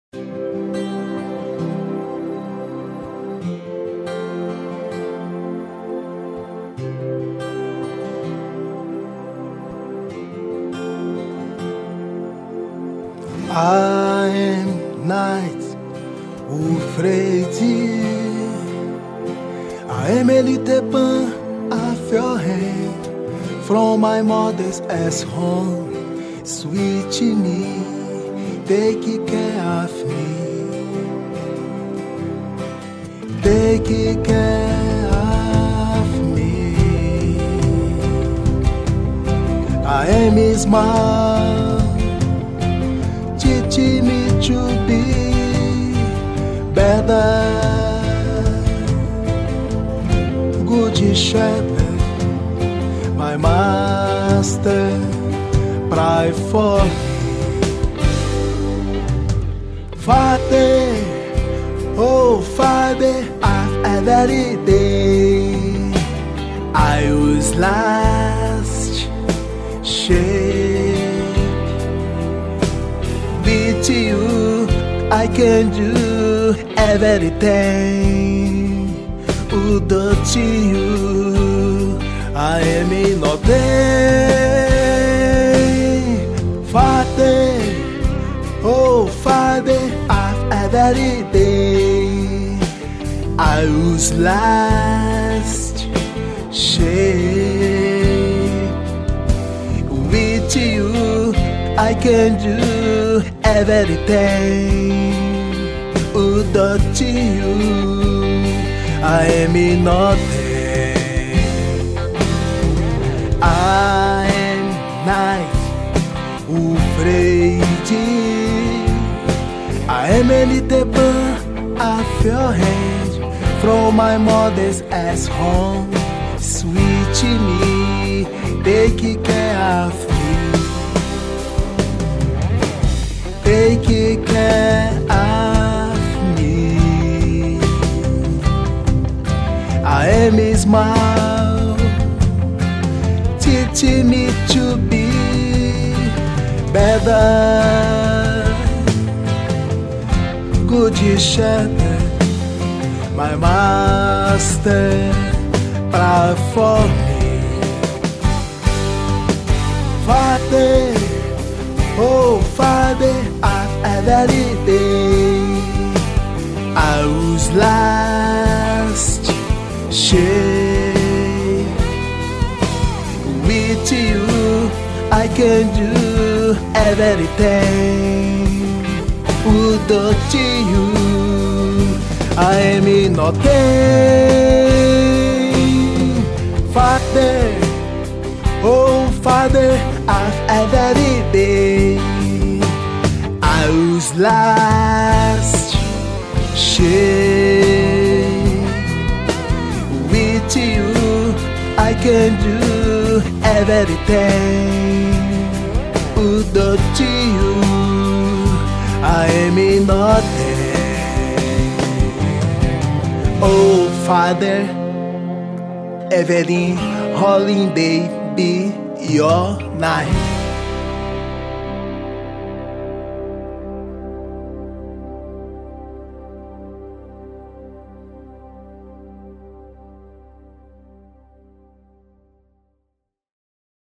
I am night afraid. I am a little pan of your hand from my mother's ass home. Sweet me, take care of me. Take care of me. I am small, teach me to be better. Good shepherd, my master, pray for me. Father, oh Father, every day I was lost, shape. With you I can do everything. Without you I am in nothing. Father, oh Father, every day I was lost, shape. With you I can do everything. Without you I am in nothing. I am not afraid. I am a little bird of your hand from my mother's ass home. Sweet me, take care of me. Take care of me. I am small, teach me to be better. Good shepherd, my master, pray for me. Father, oh Father, every day I was lost, shape. With you I can do everything. Without you I am in nothing. Father, oh Father, of every day I was lost, shape. With you I can do everything. Without you I am in nothing. Oh Father, every holiday be your night.